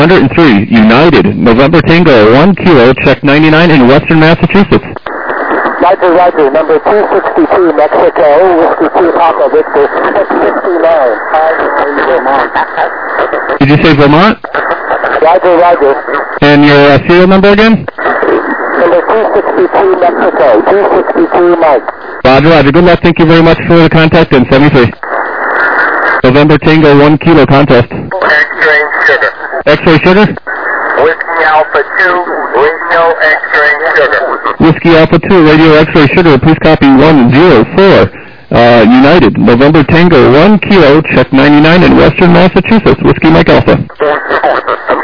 103, United, November Tango, 1 Kilo, check 99 in Western Massachusetts. Roger, roger, number 262, Mexico, Whiskey 2 Papa Victor, 669. Vermont. Did you say Vermont? Roger, roger. And your serial number again? Number 262, Mexico, 262, Mike. Roger, roger. Good luck. Thank you very much for the contact, and 73. November Tango, 1 Kilo contest. X-ray sugar. X-ray sugar? Whiskey Alpha 2, radio X-ray sugar. Whiskey Alpha 2, radio X-ray sugar. Please copy 104. United, November Tango, 1 Kilo, check 99 in Western Massachusetts. Whiskey Mike Alpha.